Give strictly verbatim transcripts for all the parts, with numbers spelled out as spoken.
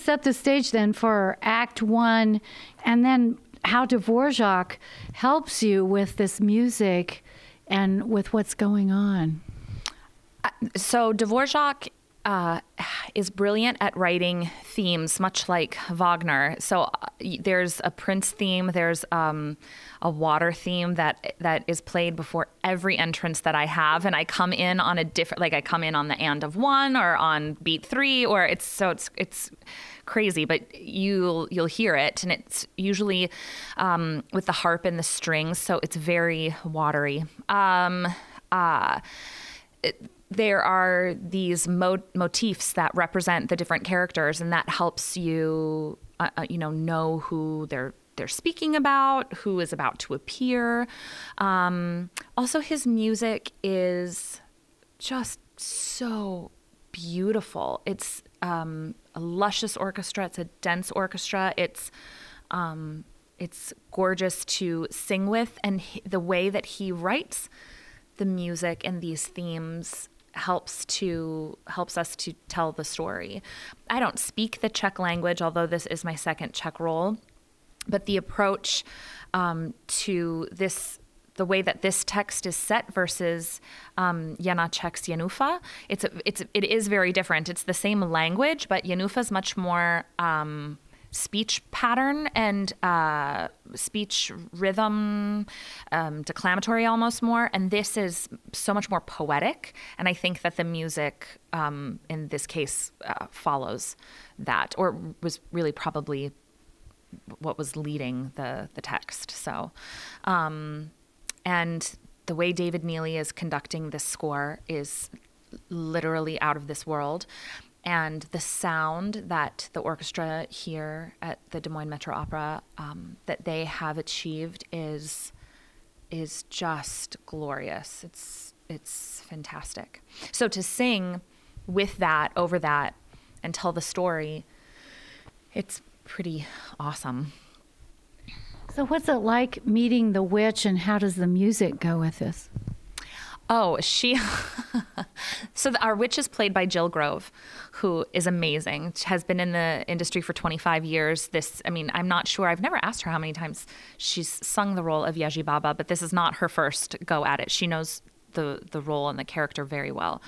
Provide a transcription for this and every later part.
set the stage then for Act One, and then how Dvorak helps you with this music and with what's going on. So Dvorak uh, is brilliant at writing themes, much like Wagner. So uh, there's a Prince theme, there's um, a water theme that that is played before every entrance that I have, and I come in on a different, like I come in on the and of one or on beat three, or it's so it's it's crazy, but you'll you'll hear it, and it's usually um, with the harp and the strings, so it's very watery. Um, uh, it, there are these mo- motifs that represent the different characters, and that helps you, uh, you know, know who they're they're speaking about, who is about to appear. Um, also, his music is just so beautiful. It's um, a luscious orchestra. It's a dense orchestra. It's um, it's gorgeous to sing with, and he, the way that he writes the music and these themes helps to helps us to tell the story. I don't speak the Czech language, although this is my second Czech role, but the approach um, to this, the way that this text is set versus um, Janáček's Janufa, it's a, it's it is very different. It's the same language, but Janufa's much more um, speech pattern and uh, speech rhythm, um, declamatory almost more. And this is so much more poetic. And I think that the music um, in this case uh, follows that, or was really probably what was leading the, the text. So, um, and the way David Neely is conducting this score is literally out of this world. And the sound that the orchestra here at the Des Moines Metro Opera um, that they have achieved is is just glorious. It's it's fantastic. So to sing with that, over that, and tell the story, it's pretty awesome. So what's it like meeting the witch, and how does the music go with this? Oh, she, so the, our witch is played by Jill Grove, who is amazing. She has been in the industry for twenty-five years. This, I mean, I'm not sure. I've never asked her how many times she's sung the role of Yeji Baba, but this is not her first go at it. She knows the, the role and the character very well.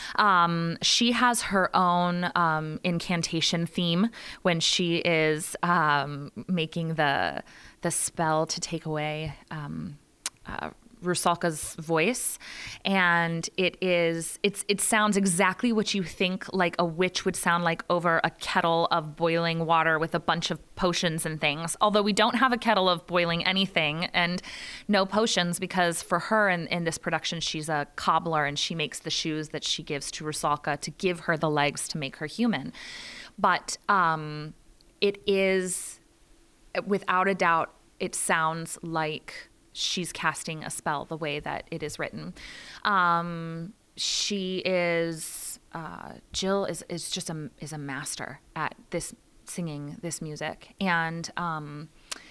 Um, she has her own um, incantation theme when she is um, making the, the spell to take away um, uh, Rusalka's voice, and it is it's it sounds exactly what you think like a witch would sound like over a kettle of boiling water with a bunch of potions and things. Although we don't have a kettle of boiling anything and no potions, because for her in, in this production she's a cobbler and she makes the shoes that she gives to Rusalka to give her the legs to make her human. But um, it is, without a doubt, it sounds like she's casting a spell the way that it is written. Um, she is, uh, Jill is, is just a, is a master at this, singing this music. And, um,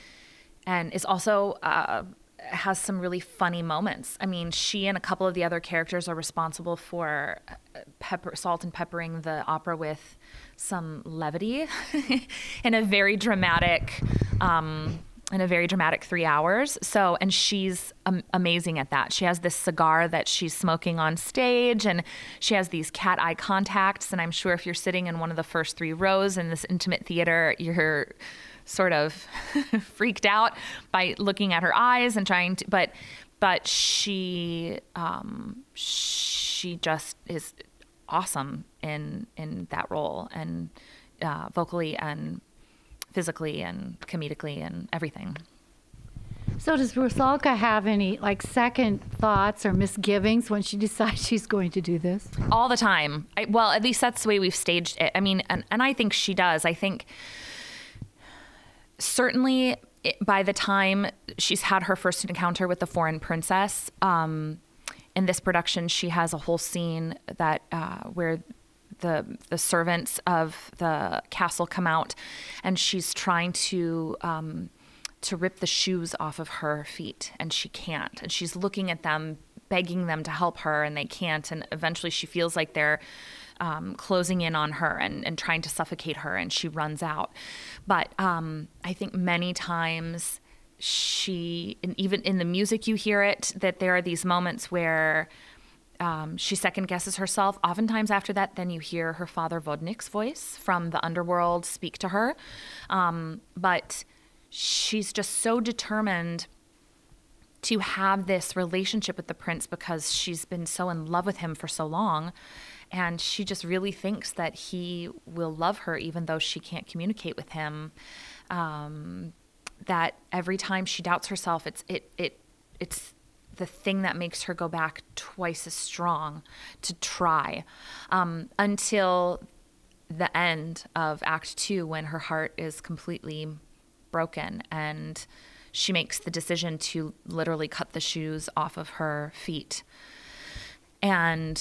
and is also, uh, has some really funny moments. I mean, she and a couple of the other characters are responsible for pepper, salt and peppering the opera with some levity in a very dramatic, um, in a very dramatic three hours. So, and she's um, amazing at that. She has this cigar that she's smoking on stage, and she has these cat eye contacts. And I'm sure if you're sitting in one of the first three rows in this intimate theater, you're sort of freaked out by looking at her eyes and trying to, but, but she, um, she just is awesome in, in that role, and uh, vocally and physically and comedically and everything. So does Rusalka have any like second thoughts or misgivings when she decides she's going to do this? All the time. I, well, at least that's the way we've staged it. I mean, and, and I think she does. I think certainly it, by the time she's had her first encounter with the foreign princess, um, in this production, she has a whole scene that uh, where the the servants of the castle come out, and she's trying to um, to rip the shoes off of her feet, and she can't. And she's looking at them, begging them to help her, and they can't. And eventually she feels like they're um, closing in on her and, and trying to suffocate her, and she runs out. But um, I think many times she, and even in the music you hear it, that there are these moments where um, she second guesses herself. Oftentimes after that, then you hear her father Vodnik's voice from the underworld speak to her. Um, but she's just so determined to have this relationship with the prince because she's been so in love with him for so long. And she just really thinks that he will love her even though she can't communicate with him. Um, that every time she doubts herself, it's it it it's the thing that makes her go back twice as strong to try, um, until the end of Act Two, when her heart is completely broken and she makes the decision to literally cut the shoes off of her feet. And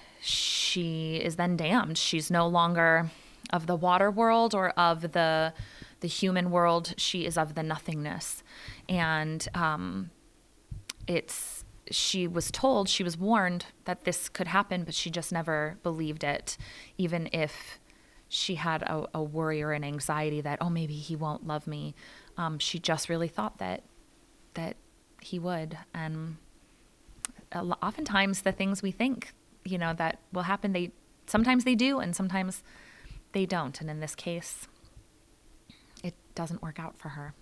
she is then damned. She's no longer of the water world or of the the human world. She is of the nothingness. And um, it's she was told, she was warned that this could happen, but she just never believed it, even if she had a, a worry or an anxiety that, oh, maybe he won't love me. Um, she just really thought that that he would. And oftentimes the things we think, you know, that will happen, they sometimes they do and sometimes they don't. And in this case, it doesn't work out for her.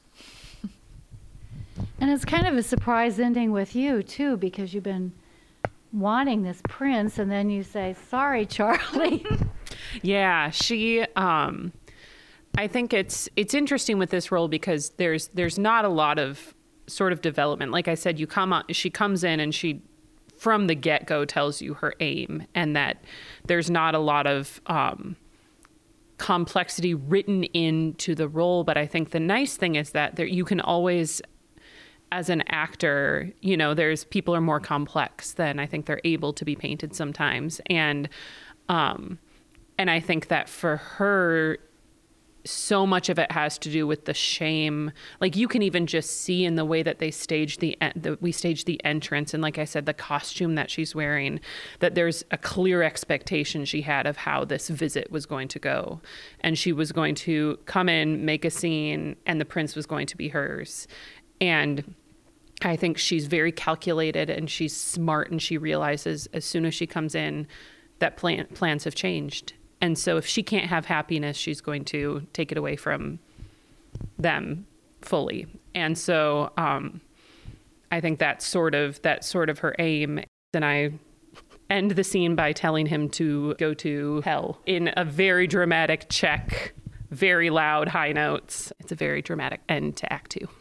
And it's kind of a surprise ending with you, too, because you've been wanting this prince, and then you say, sorry, Charlie. Yeah, she... Um, I think it's it's interesting with this role because there's there's not a lot of sort of development. Like I said, you come on, she comes in and she, from the get-go, tells you her aim, and that there's not a lot of um, complexity written into the role. But I think the nice thing is that there, you can always, as an actor, you know, there's people are more complex than I think they're able to be painted sometimes, and um, and I think that for her, so much of it has to do with the shame. Like you can even just see in the way that they staged the, the we staged the entrance, and like I said, the costume that she's wearing, that there's a clear expectation she had of how this visit was going to go, and she was going to come in, make a scene, and the prince was going to be hers. And I think she's very calculated and she's smart, and she realizes as soon as she comes in that plan, plans have changed. And so if she can't have happiness, she's going to take it away from them fully. And so um, I think that's sort of that's sort of her aim. And I end the scene by telling him to go to hell in a very dramatic Czech, very loud high notes. It's a very dramatic end to Act Two.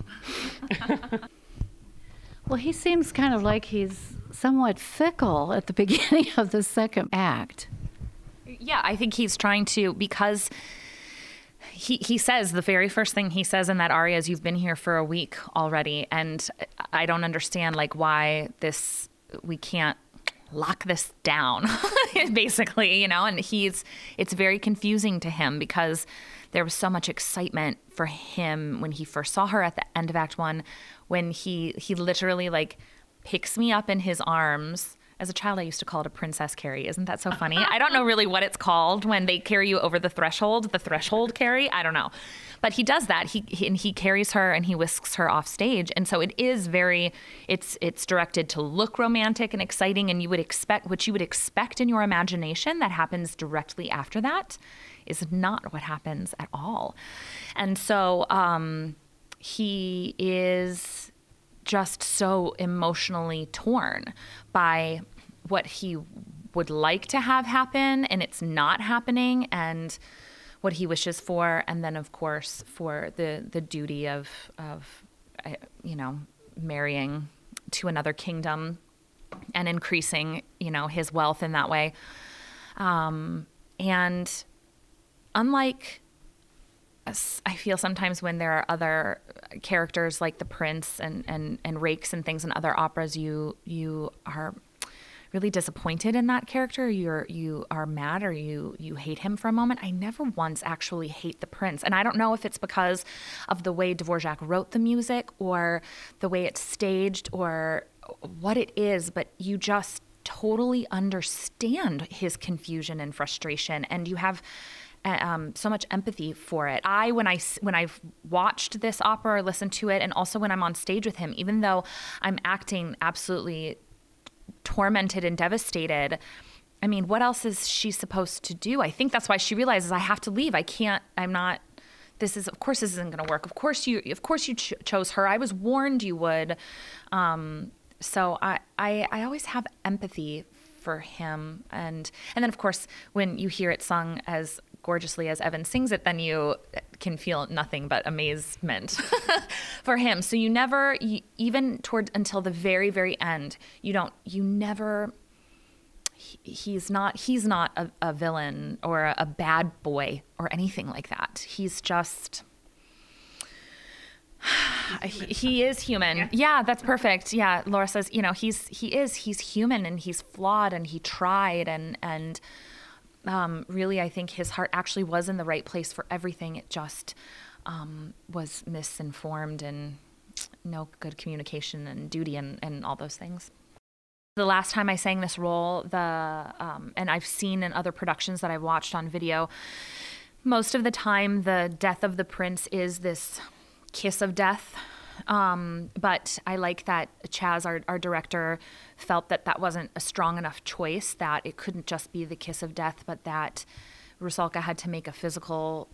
Well, he seems kind of like he's somewhat fickle at the beginning of the second act. Yeah, I think he's trying to, because he he says, the very first thing he says in that aria is, you've been here for a week already, and I don't understand, like, why this, we can't lock this down, basically, you know, and he's, it's very confusing to him because there was so much excitement for him when he first saw her at the end of Act One, when he, he literally, like, picks me up in his arms. As a child, I used to call it a princess carry. Isn't that so funny? I don't know really what it's called when they carry you over the threshold, the threshold carry. I don't know. But he does that. He, he and he carries her and he whisks her off stage. And so it is very, it's it's directed to look romantic and exciting. And you would expect, what you would expect in your imagination that happens directly after that is not what happens at all. And so um, he is just so emotionally torn by what he would like to have happen, and it's not happening, and what he wishes for, and then of course for the the duty of of you know, marrying to another kingdom and increasing, you know, his wealth in that way. Um, and unlike, I feel sometimes when there are other characters like the prince and, and, and rakes and things in other operas, you you are really disappointed in that character. You're you are mad or you you hate him for a moment. I never once actually hate the prince, and I don't know if it's because of the way Dvorak wrote the music or the way it's staged or what it is, but you just totally understand his confusion and frustration, and you have um, so much empathy for it. I, when I when I've watched this opera or listened to it, and also when I'm on stage with him, even though I'm acting absolutely tormented and devastated, I mean, what else is she supposed to do? I think that's why she realizes, I have to leave. I can't. I'm not. This is, of course, this isn't going to work. Of course, you, of course, you ch- chose her. I was warned you would. Um, so I, I, I always have empathy for him, and and then of course, when you hear it sung as gorgeously as Evan sings it, then you can feel nothing but amazement for him. So you never, you, even toward until the very, very end, you don't, you never. He, he's not. He's not a, a villain or a, a bad boy or anything like that. He's just. He, he is human. Yeah. yeah, that's perfect. Yeah, Laura says, you know, he's he is he's human, and he's flawed, and he tried, and and um, really, I think his heart actually was in the right place for everything. It just um, was misinformed, and no good communication and duty and, and all those things. The last time I sang this role, the um, and I've seen in other productions that I've watched on video, most of the time the death of the prince is this kiss of death. Um, but I like that Chaz, our, our director, felt that that wasn't a strong enough choice, that it couldn't just be the kiss of death, but that Rusalka had to make a physical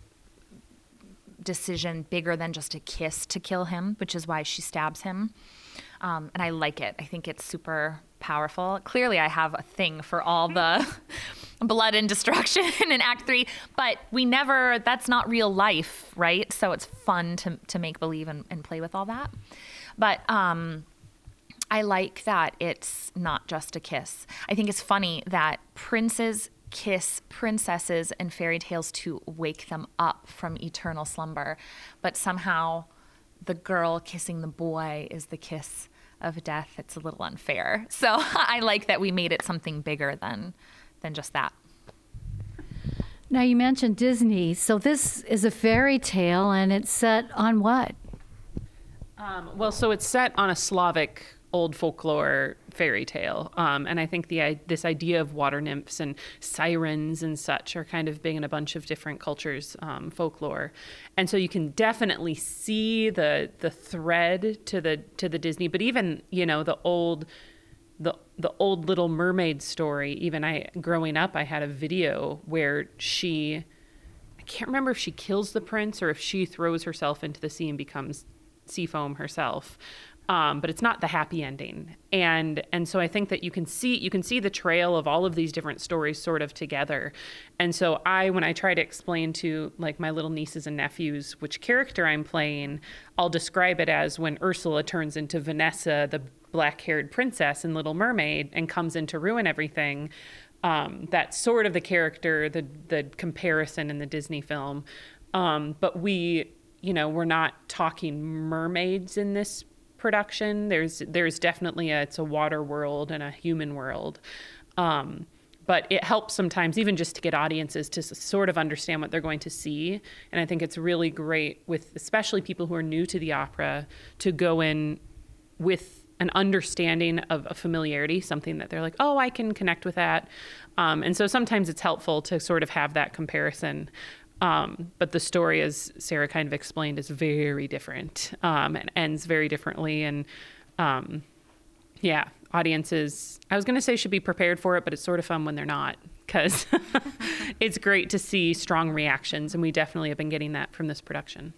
decision bigger than just a kiss to kill him, which is why she stabs him. Um, and I like it. I think it's super powerful. Clearly, I have a thing for all the blood and destruction in Act Three, but we never, that's not real life, right? So it's fun to to make believe and, and play with all that. But um, I like that it's not just a kiss. I think it's funny that princes kiss princesses in fairy tales to wake them up from eternal slumber, but somehow the girl kissing the boy is the kiss of death. It's a little unfair. So I like that we made it something bigger than than just that. Now, you mentioned Disney. So this is a fairy tale, and it's set on what? Um, well, so it's set on a Slavic old folklore fairy tale. Um, and I think the this idea of water nymphs and sirens and such are kind of big in a bunch of different cultures' um, folklore. And so you can definitely see the the thread to the to the Disney, but even, you know, the old the the old Little Mermaid story. Even I growing up, I had a video where she, I can't remember if she kills the prince or if she throws herself into the sea and becomes sea foam herself. Um, but it's not the happy ending. And and so I think that you can see you can see the trail of all of these different stories sort of together. And so I, when I try to explain to like my little nieces and nephews which character I'm playing, I'll describe it as when Ursula turns into Vanessa, the black-haired princess in Little Mermaid, and comes in to ruin everything. Um, that's sort of the character, the the comparison in the Disney film. Um, but we, you know, we're not talking mermaids in this production. There's there's definitely a it's a water world and a human world, um, but it helps sometimes even just to get audiences to s- sort of understand what they're going to see. And I think it's really great with especially people who are new to the opera to go in with an understanding of a familiarity, something that they're like, oh, I can connect with that. Um, and so sometimes it's helpful to sort of have that comparison. Um, but the story, as Sarah kind of explained, is very different um, and ends very differently. And um, yeah, audiences, I was going to say should be prepared for it, but it's sort of fun when they're not, because it's great to see strong reactions. And we definitely have been getting that from this production.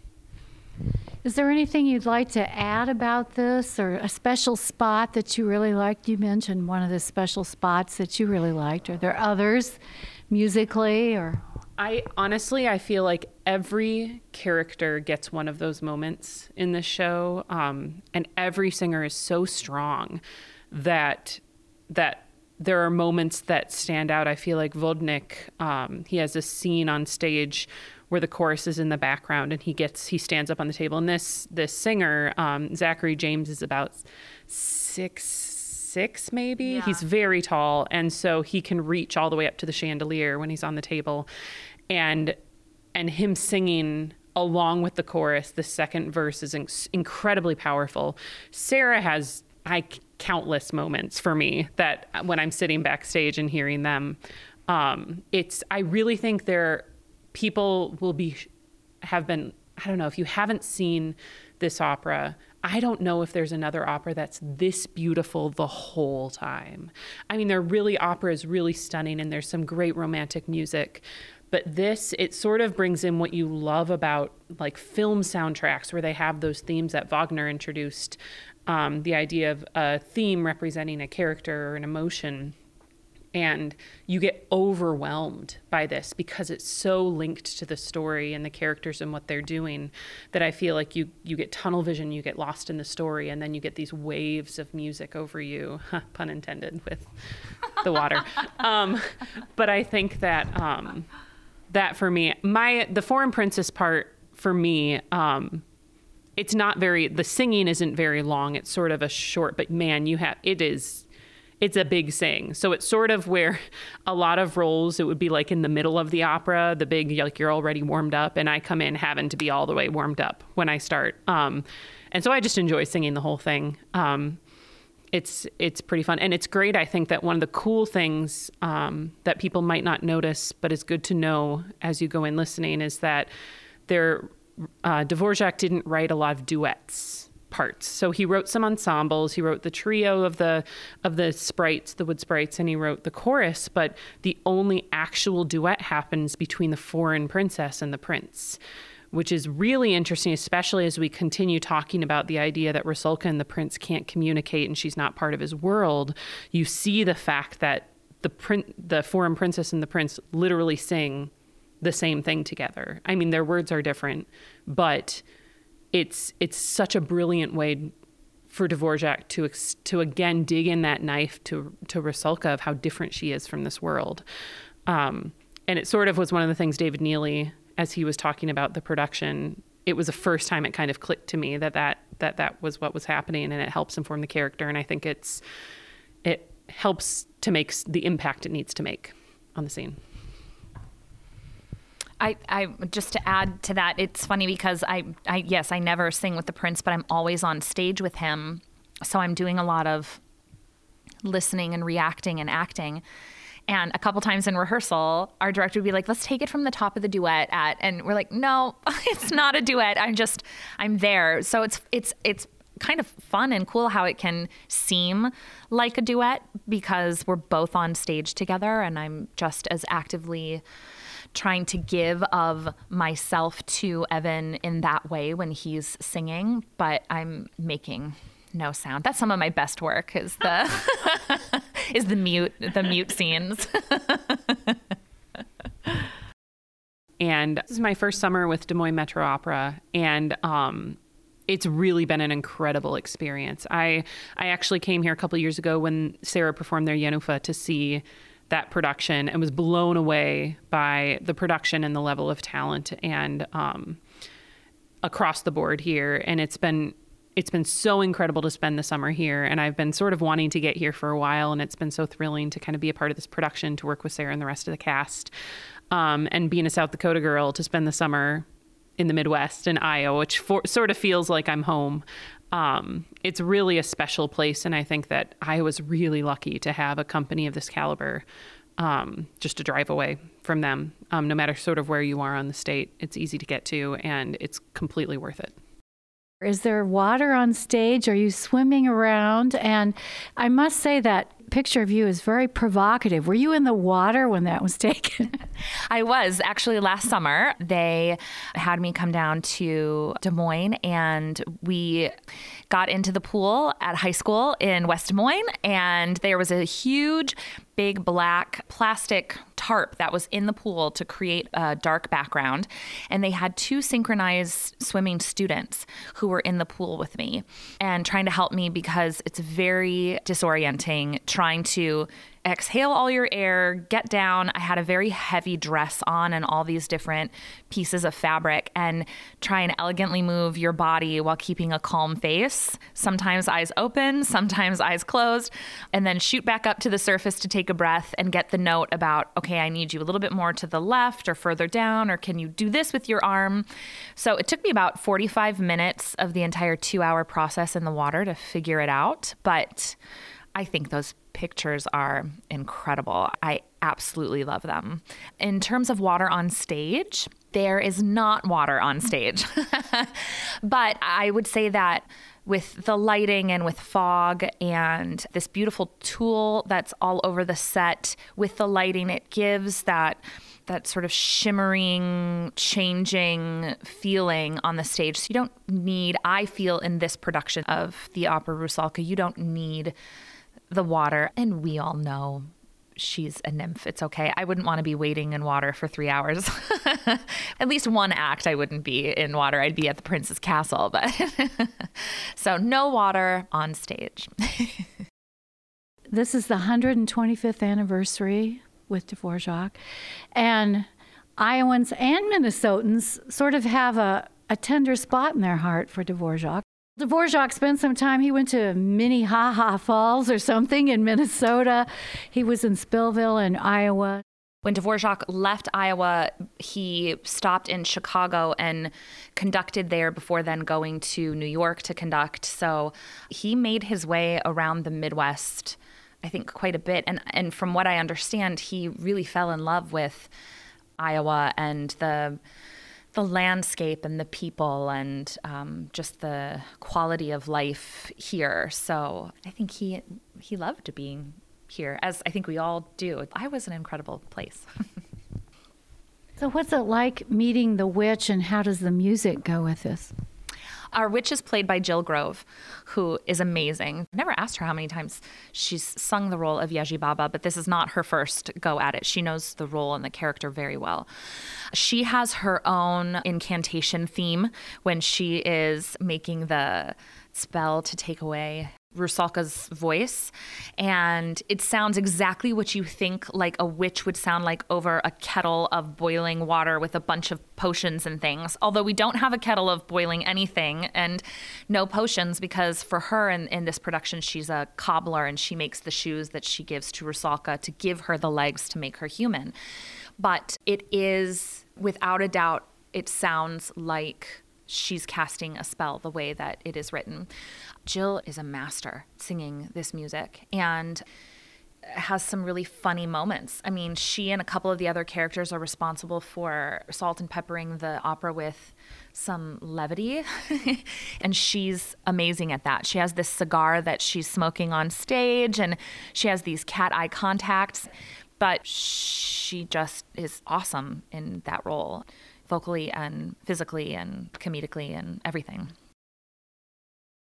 Is there anything you'd like to add about this, or a special spot that you really liked? You mentioned one of the special spots that you really liked. Are there others musically or... I honestly, I feel like every character gets one of those moments in this show, um, and every singer is so strong that that there are moments that stand out. I feel like Vodnik, um, he has a scene on stage where the chorus is in the background, and he gets he stands up on the table. And this this singer, um, Zachary James, is about six. Six maybe. Yeah. He's very tall, and so he can reach all the way up to the chandelier when he's on the table, and and him singing along with the chorus, the second verse is in- incredibly powerful. Sarah has I countless moments for me that when I'm sitting backstage and hearing them, um, it's, I really think there, people will be, have been, I don't know, if you haven't seen this opera, I don't know if there's another opera that's this beautiful the whole time. I mean, there really, opera is really stunning and there's some great romantic music. But this, it sort of brings in what you love about like film soundtracks where they have those themes that Wagner introduced, um, the idea of a theme representing a character or an emotion. And you get overwhelmed by this because it's so linked to the story and the characters and what they're doing that I feel like you you get tunnel vision, you get lost in the story, and then you get these waves of music over you, pun intended, with the water. um, but I think that um, that for me, my the Foreign Princess part for me, um, it's not very, the singing isn't very long. It's sort of a short, but man, you have, it is, it's a big sing. So it's sort of where a lot of roles, it would be like in the middle of the opera, the big, like you're already warmed up, and I come in having to be all the way warmed up when I start. Um, and so I just enjoy singing the whole thing. Um, it's, it's pretty fun. And it's great. I think that one of the cool things um, that people might not notice, but is good to know as you go in listening, is that there, uh, Dvorak didn't write a lot of duets parts. So he wrote some ensembles, he wrote the trio of the of the sprites, the wood sprites, and he wrote the chorus, but the only actual duet happens between the foreign princess and the prince, which is really interesting, especially as we continue talking about the idea that Rusalka and the prince can't communicate and she's not part of his world. You see the fact that the prin- the foreign princess and the prince literally sing the same thing together. I mean, their words are different, but It's it's such a brilliant way for Dvorak to to again dig in that knife to to Rusalka of how different she is from this world, um, and it sort of was one of the things David Neely, as he was talking about the production, it was the first time it kind of clicked to me that that that that was what was happening, and it helps inform the character, and I think it's it helps to make the impact it needs to make on the scene. I, I just to add to that, it's funny because I, I, yes, I never sing with the prince, but I'm always on stage with him. So I'm doing a lot of listening and reacting and acting. And a couple times in rehearsal, our director would be like, let's take it from the top of the duet at, and we're like, no, it's not a duet. I'm just, I'm there. So it's, it's, it's kind of fun and cool how it can seem like a duet because we're both on stage together and I'm just as actively trying to give of myself to Evan in that way when he's singing, but I'm making no sound. That's some of my best work is the is the mute the mute scenes. And this is my first summer with Des Moines Metro Opera, and um, it's really been an incredible experience. I I actually came here a couple of years ago when Sarah performed their Jenüfer to see that production and was blown away by the production and the level of talent and um, across the board here. And it's been it's been so incredible to spend the summer here. And I've been sort of wanting to get here for a while. And it's been so thrilling to kind of be a part of this production, to work with Sarah and the rest of the cast. Um, and being a South Dakota girl, to spend the summer in the Midwest in Iowa, which for, sort of feels like I'm home. Um, it's really a special place. And I think that I was really lucky to have a company of this caliber, um, just to drive away from them. Um, no matter sort of where you are on the state, it's easy to get to and it's completely worth it. Is there water on stage? Are you swimming around? And I must say that picture of you is very provocative. Were you in the water when that was taken? I was. Actually, last summer, they had me come down to Des Moines, and we got into the pool at high school in West Des Moines, and there was a huge, big black plastic tarp that was in the pool to create a dark background. And they had two synchronized swimming students who were in the pool with me and trying to help me because it's very disorienting trying to exhale all your air, get down. I had a very heavy dress on and all these different pieces of fabric, and try and elegantly move your body while keeping a calm face. Sometimes eyes open, sometimes eyes closed, and then shoot back up to the surface to take a breath and get the note about, okay, I need you a little bit more to the left or further down, or can you do this with your arm? So it took me about forty-five minutes of the entire two hour process in the water to figure it out. But I think those pictures are incredible. I absolutely love them. In terms of water on stage, there is not water on stage. But I would say that with the lighting and with fog and this beautiful tulle that's all over the set, with the lighting, it gives that that sort of shimmering, changing feeling on the stage. So you don't need, I feel in this production of the opera Rusalka, you don't need the water. And we all know she's a nymph. It's okay. I wouldn't want to be waiting in water for three hours. At least one act I wouldn't be in water. I'd be at the prince's castle. But so no water on stage. This is the one hundred twenty-fifth anniversary with Dvorak. And Iowans and Minnesotans sort of have a, a tender spot in their heart for Dvorak. Dvorak spent some time, he went to Minnehaha Falls or something in Minnesota. He was in Spillville in Iowa. When Dvorak left Iowa, he stopped in Chicago and conducted there before then going to New York to conduct. So he made his way around the Midwest, I think, quite a bit. And and from what I understand, he really fell in love with Iowa and the the landscape and the people and um, just the quality of life here. So I think he he loved being here, as I think we all do. Iowa's an incredible place. So what's it like meeting the witch, and how does the music go with this? Our witch is played by Jill Grove, who is amazing. I've never asked her how many times she's sung the role of Yeji Baba, but this is not her first go at it. She knows the role and the character very well. She has her own incantation theme when she is making the spell to take away Rusalka's voice, and it sounds exactly what you think like a witch would sound like over a kettle of boiling water with a bunch of potions and things. Although we don't have a kettle of boiling anything and no potions, because for her in, in this production, she's a cobbler and she makes the shoes that she gives to Rusalka to give her the legs to make her human. But it is, without a doubt, it sounds like she's casting a spell the way that it is written. Jill is a master singing this music and has some really funny moments. I mean, she and a couple of the other characters are responsible for salt and peppering the opera with some levity. And she's amazing at that. She has this cigar that she's smoking on stage, and she has these cat eye contacts, but she just is awesome in that role, vocally and physically and comedically and everything.